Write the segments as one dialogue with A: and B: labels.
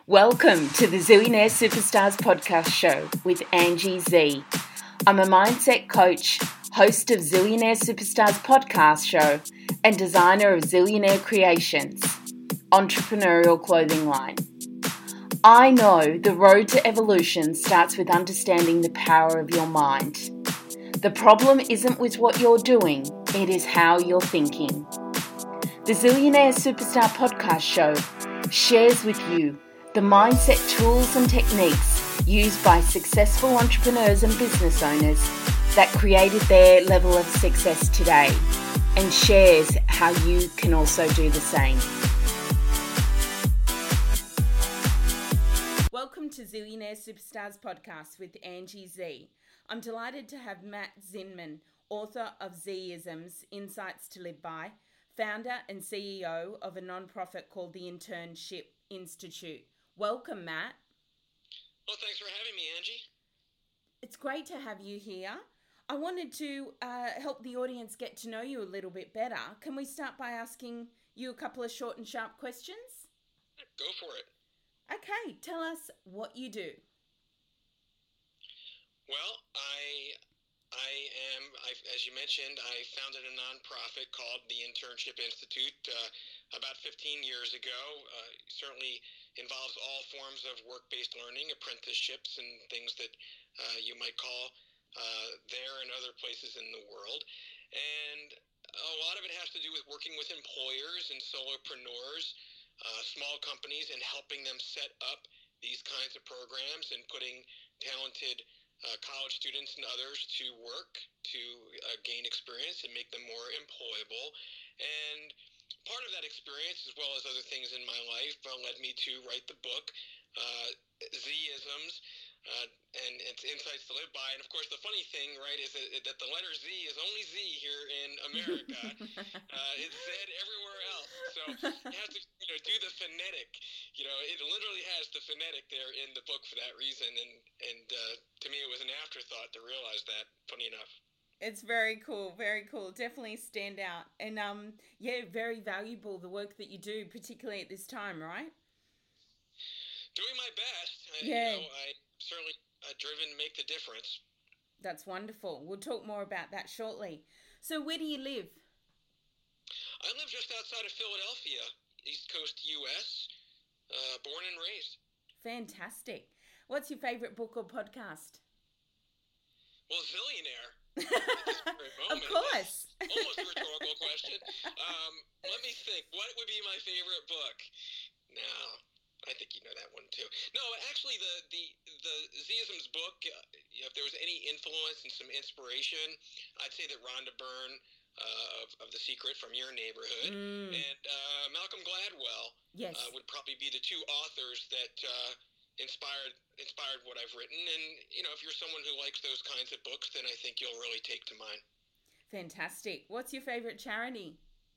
A: Welcome to the Zillionaire Superstars podcast show with Angie Z. I'm a mindset coach, host of Zillionaire Superstars podcast show, and designer of Zillionaire Creations, entrepreneurial clothing line. I know the road to evolution starts with understanding the power of your mind. The problem isn't with what you're doing, it is how you're thinking. The Zillionaire Superstar podcast show shares with you the mindset tools and techniques used by successful entrepreneurs and business owners that created their level of success today, and shares how you can also do the same. Welcome to Zillionaire Superstars podcast with Angie Z. I'm delighted to have Matt Zinman, author of Zisms, Insights to Live By, founder and CEO of a non-profit called the Internship Institute. Welcome, Matt.
B: Well, thanks for having me, Angie.
A: It's great to have you here. I wanted to help the audience get to know you a little bit better. Can we start by asking you a couple of short and sharp questions?
B: Go for it.
A: Okay, tell us what you do.
B: Well, as you mentioned, I founded a nonprofit called the Internship Institute about 15 years ago. Certainly involves all forms of work-based learning, apprenticeships, and things that you might call there and other places in the world. And a lot of it has to do with working with employers and solopreneurs, small companies, and helping them set up these kinds of programs and putting talented college students and others to work to gain experience and make them more employable. And part of that experience, as well as other things in my life, led me to write the book, Zisms, and it's Insights to Live By. And of course, the funny thing, right, is that the letter Z is only Z here in America. It's said everywhere else. So you have to do the phonetic. It literally has the phonetic there in the book for that reason. And to me, it was an afterthought to realize that, funny enough.
A: It's very cool, very cool. Definitely stand out. And very valuable, the work that you do, particularly at this time, right?
B: Doing my best. I certainly driven to make the difference.
A: That's wonderful. We'll talk more about that shortly. So where do you live?
B: I live just outside of Philadelphia, East Coast U.S., born and raised.
A: Fantastic. What's your favorite book or podcast?
B: Well, Zillionaire.
A: Of course.
B: Almost a rhetorical question. Let me think. What would be my favorite book? Now, I think you know that one too. No, actually, the Zisms book, if there was any influence and some inspiration, I'd say that Rhonda Byrne of The Secret from Your Neighborhood and Malcolm Gladwell would probably be the two authors that inspired what I've written. And if you're someone who likes those kinds of books, then I think you'll really take to mine.
A: Fantastic. What's your favorite charity?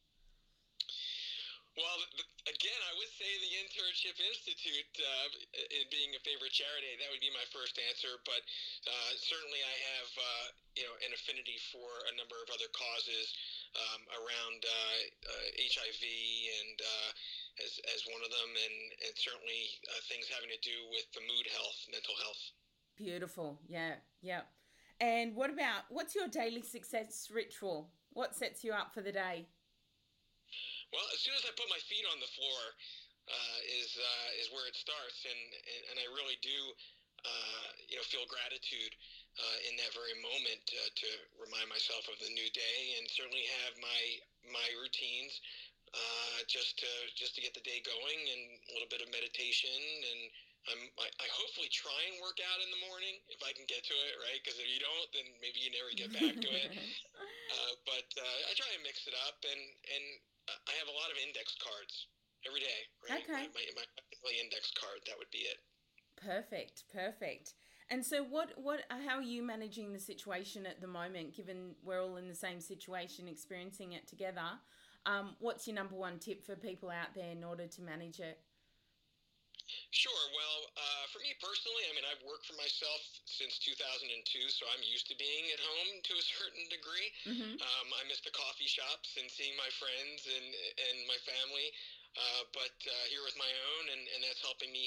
B: Well, again, I would say the Internship Institute being a favorite charity. That would be my first answer. But certainly I have an affinity for a number of other causes around HIV and as one of them, and certainly things having to do with the mood health, mental health. Beautiful.
A: Yeah. And what's your daily success ritual? What sets you up for the day?
B: Well, as soon as I put my feet on the floor is where it starts, and I really do feel gratitude in that very moment to remind myself of the new day, and certainly have my routines just to get the day going, and a little bit of meditation, and I hopefully try and work out in the morning if I can get to it, right? Because if you don't, then maybe you never get back to it. But I try and mix it up, and I have a lot of index cards every day, right?
A: Okay.
B: My index card, that would be it.
A: Perfect. And so how are you managing the situation at the moment, given we're all in the same situation, experiencing it together? What's your number one tip for people out there in order to manage it?
B: Sure. Well, for me personally, I've worked for myself since 2002, so I'm used to being at home to a certain degree. Mm-hmm. I miss the coffee shops and seeing my friends and my family, but here with my own, and that's helping me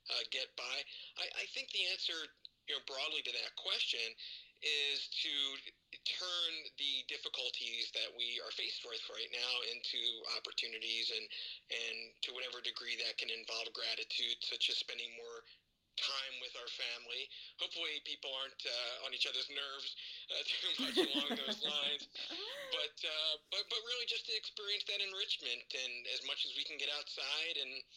B: get by? I think the answer, broadly to that question is to turn the difficulties that we are faced with right now into opportunities, and to whatever degree that can involve gratitude, such as spending more time with our family. Hopefully people aren't on each other's nerves too much along those lines, but really just to experience that enrichment, and as much as we can get outside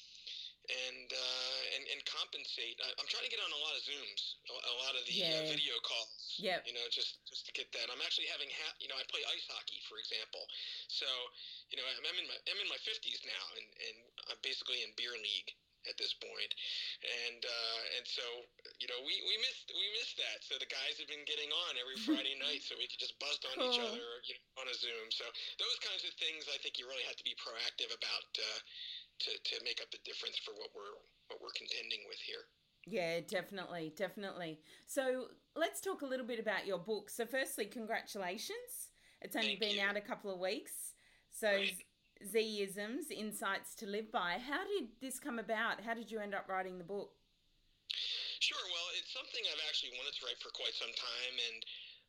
B: and compensate. I'm trying to get on a lot of Zooms, a lot of the video calls.
A: Yeah.
B: Just to get that. I'm actually having I play ice hockey, for example. So, I'm in my 50s now, and I'm basically in beer league at this point, and so we missed that. So the guys have been getting on every Friday night, so we could just bust on each other on a Zoom. So those kinds of things, I think you really have to be proactive about to make up the difference for what we're contending with here.
A: Yeah, definitely. So let's talk a little bit about your book. So firstly, congratulations. It's only been out a couple of weeks. So right. Z-isms, Insights to Live By. How did this come about? How did you end up writing the book?
B: Sure. Well, it's something I've actually wanted to write for quite some time, and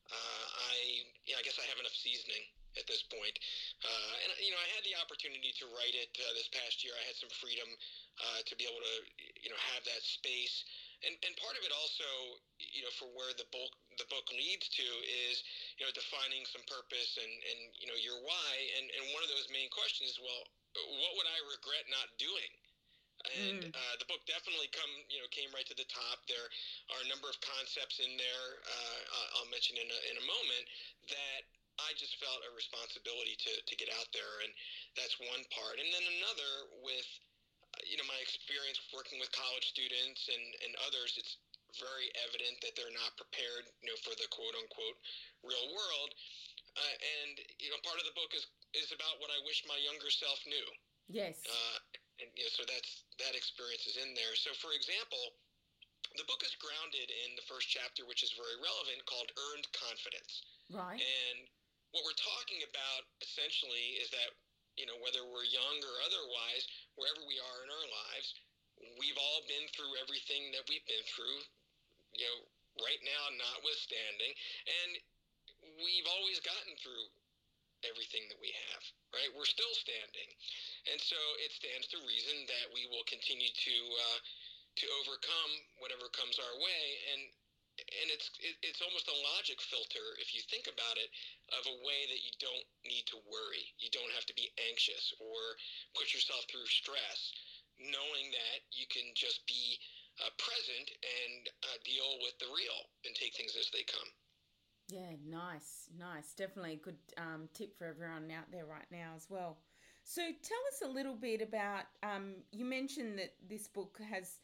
B: I guess I have enough seasoning at this point. And I had the opportunity to write it this past year. I had some freedom to be able to have that space, and part of it also for where the book leads to is defining some purpose and your why, and one of those main questions is, well, what would I regret not doing? And the book definitely came right to the top. There are a number of concepts in there I'll mention in a moment that I just felt a responsibility to get out there, and that's one part. And then another with my experience working with college students and others, it's very evident that they're not prepared for the quote unquote real world. And part of the book is about what I wish my younger self knew.
A: Yes.
B: And so that experience is in there. So for example, the book is grounded in the first chapter, which is very relevant, called Earned Confidence.
A: Right.
B: And what we're talking about essentially is that, whether we're young or otherwise, wherever we are in our lives, we've all been through everything that we've been through, right now notwithstanding, and we've always gotten through everything that we have, right? We're still standing. And so it stands to reason that we will continue to overcome whatever comes our way, and it's almost a logic filter, if you think about it, of a way that you don't need to worry. You don't have to be anxious or put yourself through stress, knowing that you can just be present and deal with the real and take things as they come.
A: Yeah, nice. Definitely a good tip for everyone out there right now as well. So tell us a little bit about, you mentioned that this book has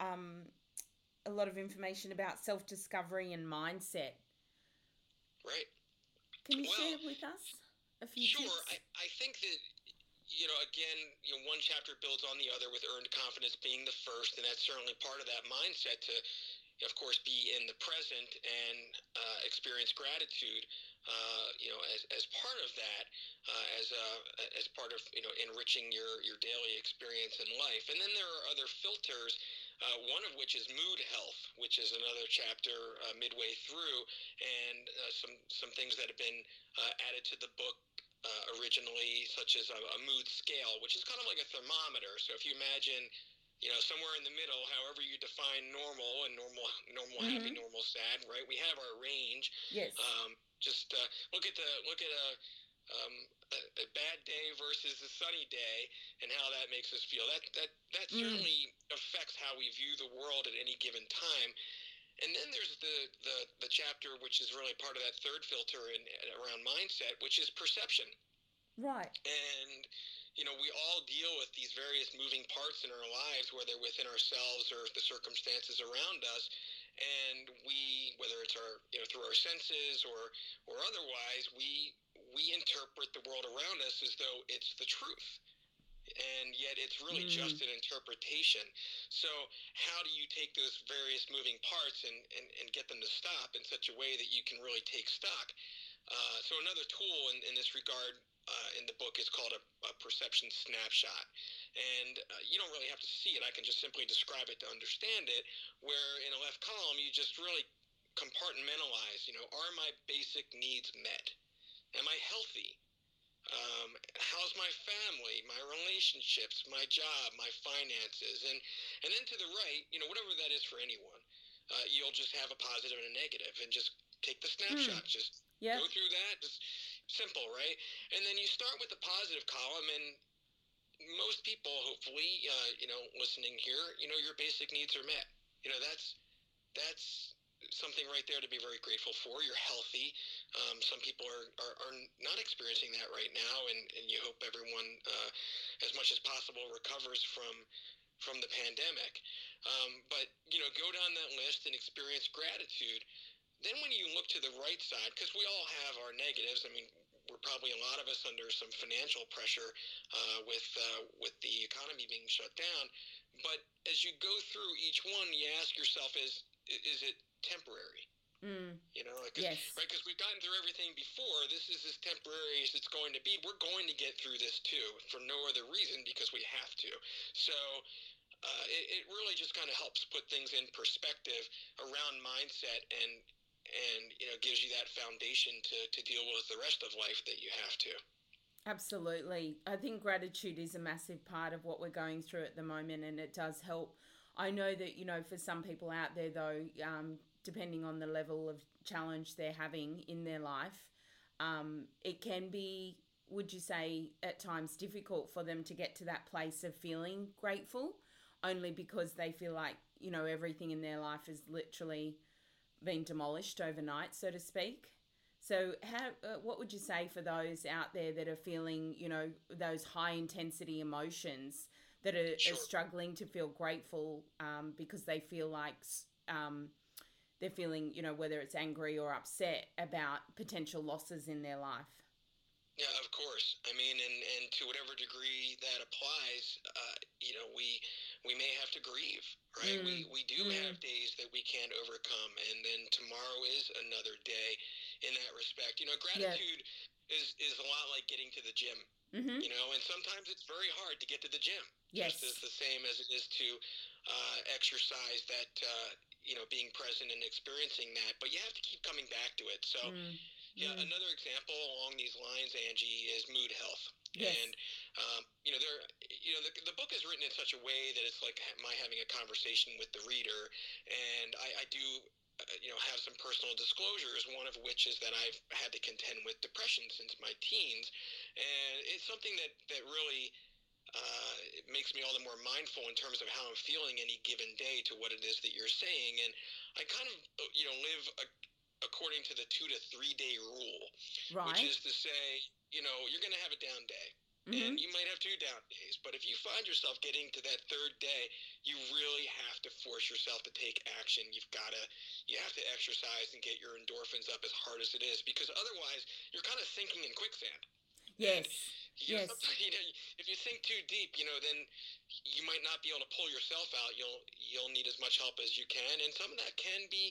A: a lot of information about self-discovery and mindset.
B: Right.
A: Can you share with us a few tips?
B: Sure. I think that, again, one chapter builds on the other, with Earned Confidence being the first, and that's certainly part of that mindset to, of course, be in the present and experience gratitude, as part of that, as part of enriching your daily experience in life. And then there are other filters, one of which is mood health, which is another chapter midway through, and some things that have been added to the book originally, such as a mood scale, which is kind of like a thermometer. So if you imagine somewhere in the middle, however you define normal, and normal happy, normal sad, right? We have our range.
A: Yes.
B: Just look at a bad day versus a sunny day, and how that makes us feel. That certainly affects how we view the world at any given time. And then there's the chapter, which is really part of that third filter around mindset, which is perception.
A: Right.
B: And we all deal with these various moving parts in our lives, whether within ourselves or the circumstances around us. And we, whether it's through our senses or otherwise, we interpret the world around us as though it's the truth. And yet it's really just an interpretation. So how do you take those various moving parts and get them to stop in such a way that you can really take stock? So another tool in this regard in the book is called a perception snapshot. And you don't really have to see it. I can just simply describe it to understand it, where in the left column, you just really compartmentalize, are my basic needs met? Am I healthy? How's my family, my relationships, my job, my finances? And then to the right, whatever that is for anyone, you'll just have a positive and a negative and just take the snapshot. Just go through that. Just simple, right? And then you start with the positive column, and most people, hopefully, listening here, your basic needs are met. That's something right there to be very grateful for. You're healthy. Some people are not experiencing that right now, and you hope everyone, as much as possible, recovers from the pandemic. But go down that list and experience gratitude. Then when you look to the right side, because we all have our negatives. I mean, we're probably a lot of us under some financial pressure with the economy being shut down. But as you go through each one, you ask yourself, is it temporary?
A: Yes.
B: Right, because we've gotten through everything before. This is as temporary as it's going to be. We're going to get through this too, for no other reason, because we have to. So it really just kind of helps put things in perspective around mindset, and gives you that foundation to deal with the rest of life that you have to.
A: Absolutely. I think gratitude is a massive part of what we're going through at the moment, and it does help. I know that, for some people out there, though, depending on the level of challenge they're having in their life, it can be, would you say, at times difficult for them to get to that place of feeling grateful, only because they feel like, everything in their life is literally been demolished overnight, so to speak. So what would you say for those out there that are feeling, those high intensity emotions, that are struggling to feel grateful because they feel like they're feeling, whether it's angry or upset about potential losses in their life?
B: Yeah, of course. I mean, and to whatever degree that applies, we may have to grieve, right? We do have days that we can't overcome, and then tomorrow is another day in that respect. Gratitude is a lot like getting to the gym, and sometimes it's very hard to get to the gym.
A: Yes.
B: Just as the same as it is to exercise that, being present and experiencing that. But you have to keep coming back to it. So, another example along these lines, Angie, is mood health.
A: Yes.
B: And, the book is written in such a way that it's like my having a conversation with the reader. And I do, have some personal disclosures, one of which is that I've had to contend with depression since my teens. And it's something that really it makes me all the more mindful in terms of how I'm feeling any given day to what it is that you're saying. And I kind of, live according to the 2 to 3 day rule,
A: right,
B: which is to say, you're going to have a down day. And you might have 2 down days, but if you find yourself getting to that 3rd day, you really have to force yourself to take action. You have to exercise and get your endorphins up as hard as it is, because otherwise you're kind of sinking in quicksand.
A: Yes.
B: And, sometimes, if you sink too deep, then you might not be able to pull yourself out. You'll need as much help as you can, and some of that can be,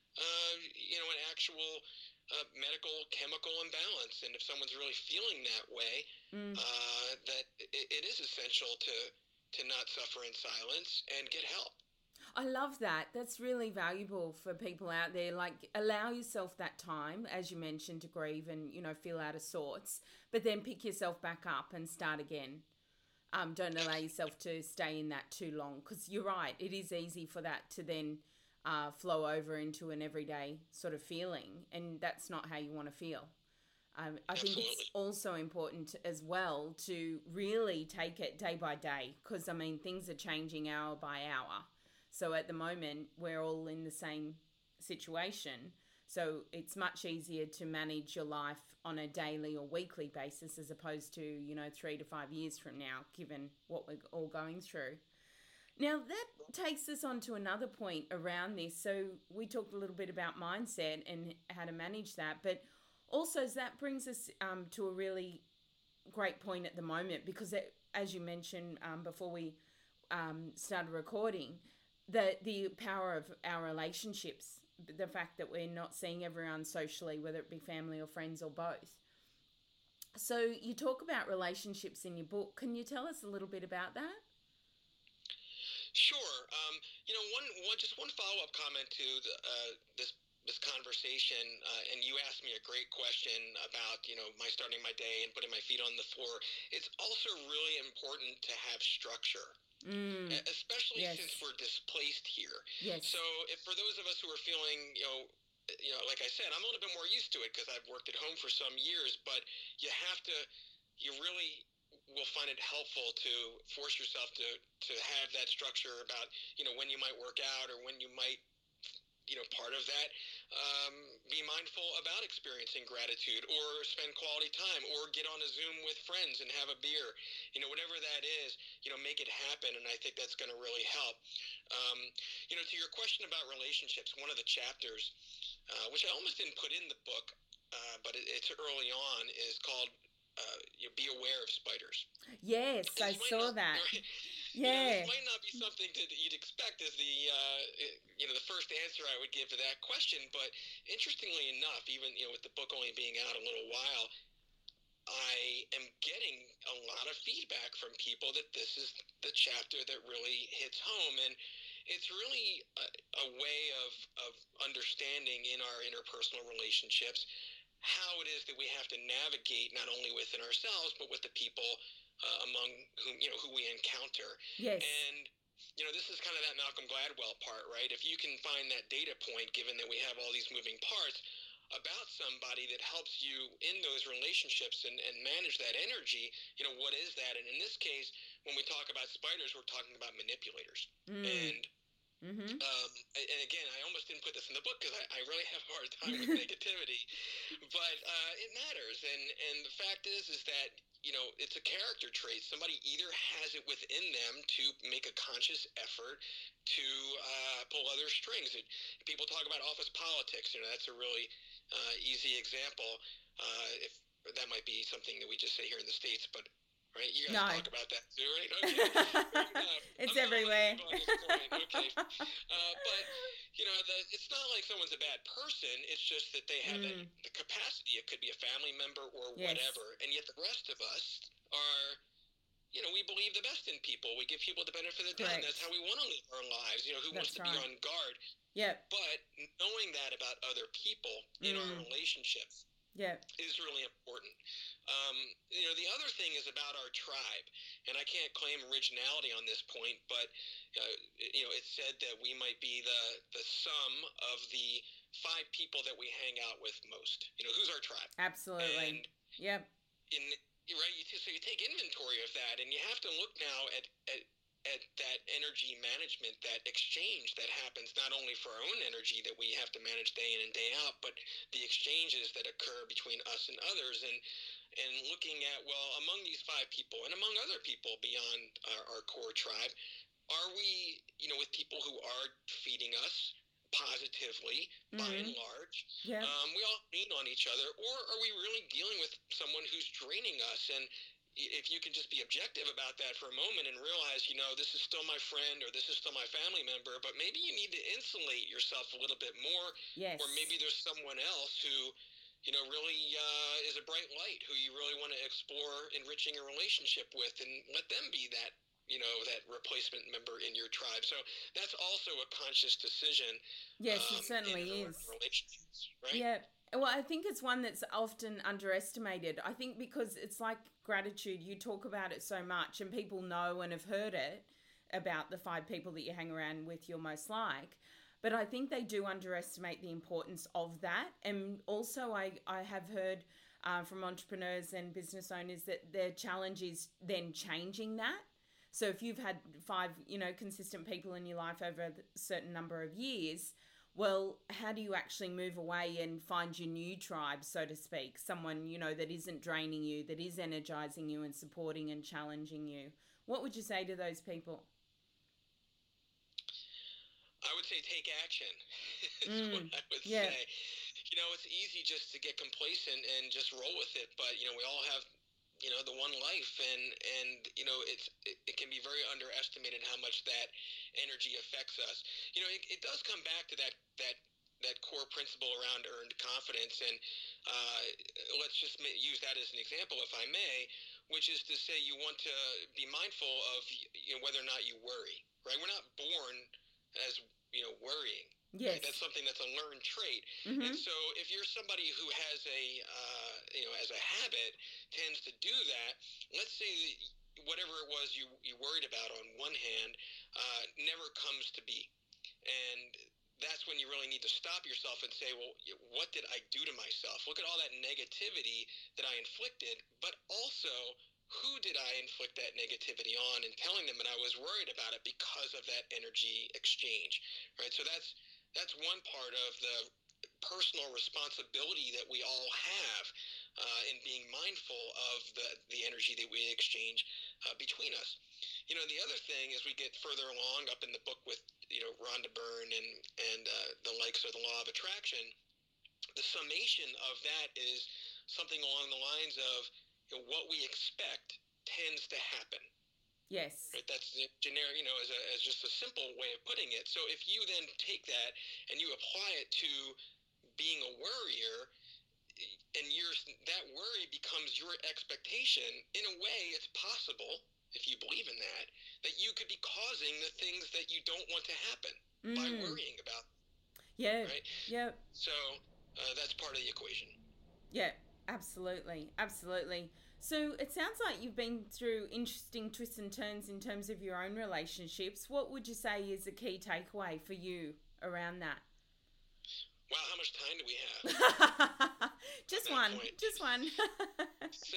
B: an actual medical chemical imbalance. And if someone's really feeling that way, that it is essential to not suffer in silence and get help.
A: I love that. That's really valuable for people out there. Like, allow yourself that time, as you mentioned, to grieve and, feel out of sorts, but then pick yourself back up and start again. Don't allow yourself to stay in that too long, because you're right. It is easy for that to then flow over into an everyday sort of feeling, and that's not how you want to feel. I think it's also important as well to really take it day by day, because, things are changing hour by hour. So at the moment, we're all in the same situation. So it's much easier to manage your life on a daily or weekly basis as opposed to, 3 to 5 years from now, given what we're all going through. Now, that takes us on to another point around this. So we talked a little bit about mindset and how to manage that, but also that brings us to a really great point at the moment, because as you mentioned before we started recording, the power of our relationships, the fact that we're not seeing everyone socially, whether it be family or friends or both. So you talk about relationships in your book. Can you tell us a little bit about that?
B: Sure. Just one follow-up comment to this conversation, and you asked me a great question about my starting my day and putting my feet on the floor. It's also really important to have structure, especially
A: Yes.
B: since we're displaced here.
A: Yes.
B: So, if for those of us who are feeling, like I said, I'm a little bit more used to it because I've worked at home for some years. But you really will find it helpful to force yourself to have that structure about when you might work out or when you might part of that, be mindful about experiencing gratitude or spend quality time or get on a Zoom with friends and have a beer, whatever that is, make it happen. And I think that's going to really help. To your question about relationships, one of the chapters, which I almost didn't put in the book, but it's early on, is called be aware of spiders.
A: Yes, I saw that. Yeah.
B: This might not be something that you'd expect as the first answer I would give to that question, but interestingly enough, even with the book only being out a little while, I am getting a lot of feedback from people that this is the chapter that really hits home, and it's really a way of understanding in our interpersonal relationships how it is that we have to navigate not only within ourselves but with the people among whom who we encounter.
A: Yes.
B: And this is kind of that Malcolm Gladwell part, right? If you can find that data point, given that we have all these moving parts, about somebody that helps you in those relationships and manage that energy, what is that? And in this case, when we talk about spiders, we're talking about manipulators. And again, I almost didn't put this in the book because I really have a hard time with negativity, but it matters. And the fact is that it's a character trait. Somebody either has it within them to make a conscious effort to pull other strings. People talk about office politics. That's a really easy example. If that might be something that we just say here in the States, but right, you guys talk about that too, right? Okay.
A: It's everywhere.
B: Okay. But it's not like someone's a bad person. It's just that they have the capacity. It could be a family member or whatever, and yet the rest of us are. We believe the best in people. We give people the benefit of the doubt. And that's how we want to live our lives. Who wants to be on guard?
A: Yeah.
B: But knowing that about other people in our relationships is really important. The other thing is about our tribe, and I can't claim originality on this point, but it's said that we might be the sum of the 5 people that we hang out with most. Who's our tribe?
A: Absolutely.
B: And so you take inventory of that, and you have to look now at that energy management, that exchange that happens not only for our own energy that we have to manage day in and day out, but the exchanges that occur between us and others, and looking at, well, among these 5 people and among other people beyond our core tribe, are we, with people who are feeding us positively by and large? We all lean on each other, or are we really dealing with someone who's draining us? And if you can just be objective about that for a moment and realize, this is still my friend or this is still my family member, but maybe you need to insulate yourself a little bit more.
A: Yes.
B: Or maybe there's someone else who, really is a bright light who you really want to explore enriching a relationship with, and let them be that, that replacement member in your tribe. So that's also a conscious decision.
A: Yes, it certainly is.
B: Relationships, right?
A: Yeah. Well, I think it's one that's often underestimated. I think because it's like gratitude, you talk about it so much and people know and have heard it about the 5 people that you hang around with you're most like. But I think they do underestimate the importance of that. And also I have heard from entrepreneurs and business owners that their challenge is then changing that. So if you've had 5, consistent people in your life over a certain number of years, well, how do you actually move away and find your new tribe, so to speak? Someone, that isn't draining you, that is energizing you and supporting and challenging you. What would you say to those people?
B: I would say take action. Is what I would say. It's easy just to get complacent and just roll with it, but we all have the one life, and it can be very underestimated how much that energy affects us. It does come back to that that core principle around earned confidence. And let's just use that as an example, if I may, which is to say you want to be mindful of whether or not you worry, right? We're not born as worrying.
A: Yes.
B: Right? That's something that's a learned trait.
A: Mm-hmm.
B: And so if you're somebody who has as a habit, tends to do that, let's say that whatever it was you worried about on one hand never comes to be. And that's when you really need to stop yourself and say, well, what did I do to myself? Look at all that negativity that I inflicted, but also who did I inflict that negativity on, and telling them that I was worried about it because of that energy exchange, right? So that's one part of the personal responsibility that we all have in being mindful of the energy that we exchange between us. The other thing as we get further along up in the book with Rhonda Byrne and the likes of the law of attraction, the summation of that is something along the lines of what we expect tends to happen.
A: Yes.
B: Right? That's generic, as just a simple way of putting it. So if you then take that and you apply it to being a worrier, and that worry becomes your expectation, in a way it's possible, if you believe in that you could be causing the things that you don't want to happen by worrying about.
A: Yeah.
B: Right?
A: Yeah.
B: So that's part of the equation.
A: Yeah, absolutely. Absolutely. So it sounds like you've been through interesting twists and turns in terms of your own relationships. What would you say is a key takeaway for you around that?
B: Wow, how much time do we have?
A: Just one.
B: So,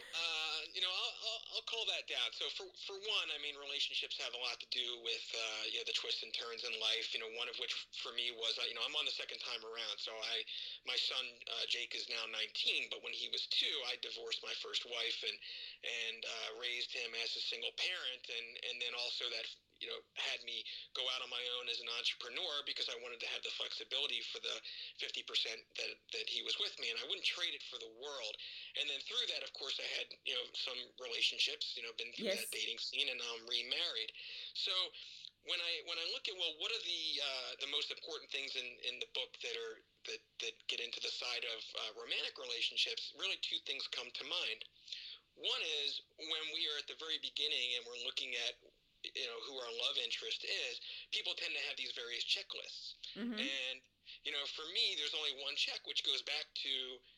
B: I'll call that down. So for one, I mean, relationships have a lot to do with, the twists and turns in life, one of which for me was, I'm on the second time around. So my son, Jake, is now 19, but when he was 2, I divorced my first wife and raised him as a single parent. And then also that, had me go out on my own as an entrepreneur because I wanted to have the flexibility for the 50% that he was with me, and I wouldn't trade it for the world. And then through that, of course, I had, some relationships, been through that dating scene, and now I'm remarried. So when I look at, well, what are the most important things in the book that get into the side of romantic relationships, really 2 things come to mind. One is when we are at the very beginning and we're looking at who our love interest is, people tend to have these various checklists.
A: Mm-hmm.
B: And, for me, there's only one check, which goes back to,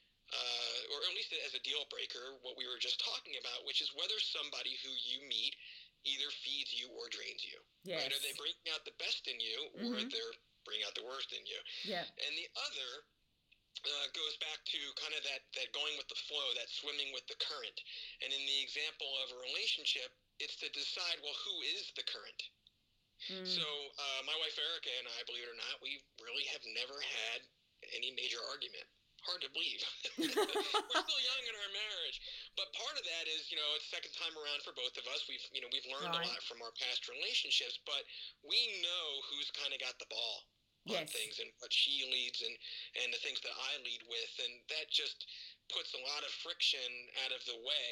B: or at least as a deal breaker, what we were just talking about, which is whether somebody who you meet either feeds you or drains you.
A: Yes.
B: Right? Are they bringing out the best in you, or they're bringing out the worst in you?
A: Yeah.
B: And the other goes back to kind of that going with the flow, that swimming with the current. And in the example of a relationship, it's to decide, well, who is the current? So my wife Erica and I, believe it or not, we really have never had any major argument. Hard to believe. We're still young in our marriage, but part of that is, it's second time around for both of us. We've learned a lot from our past relationships, but we know who's kind of got the ball on things, and what she leads and the things that I lead with, and that just puts a lot of friction out of the way.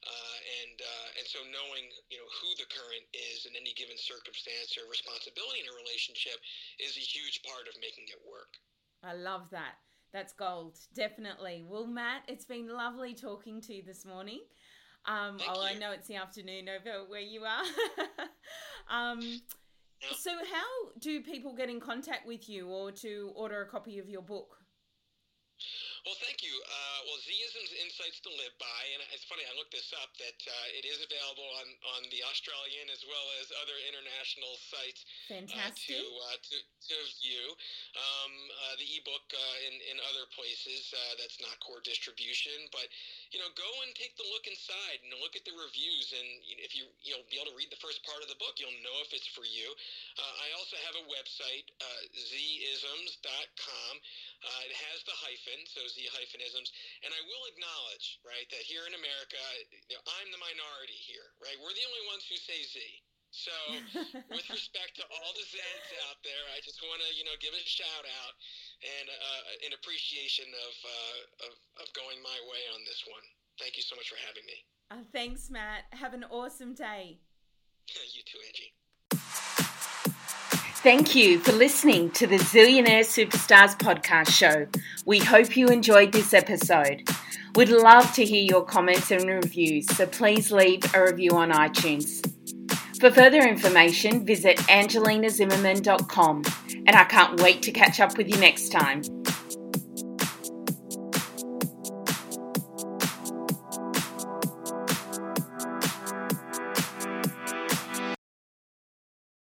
B: And so knowing, who the current is in any given circumstance or responsibility in a relationship is a huge part of making it work.
A: I love that. That's gold. Definitely. Well, Matt, it's been lovely talking to you this morning.
B: Thank you.
A: I know it's the afternoon over where you are. So how do people get in contact with you or to order a copy of your book?
B: Well, thank you. Z-isms, Insights to Live By, and it's funny, I looked this up, that it is available on the Australian as well as other international sites.
A: Fantastic.
B: To view. The ebook in other places, that's not core distribution, but go and take the look inside and look at the reviews, and if you'll be able to read the first part of the book, you'll know if it's for you. I also have a website, zisms.com. It has the hyphen, so Z-isms, and I will acknowledge, right, that here in America, I'm the minority here, right? We're the only ones who say Z. So, with respect to all the Zeds out there, I just want to, give a shout out and an appreciation of going my way on this one. Thank you so much for having me.
A: Thanks, Matt. Have an awesome day.
B: You too, Angie.
A: Thank you for listening to the Zillionaire Superstars podcast show. We hope you enjoyed this episode. We'd love to hear your comments and reviews, so please leave a review on iTunes. For further information, visit angelinazimmerman.com, and I can't wait to catch up with you next time.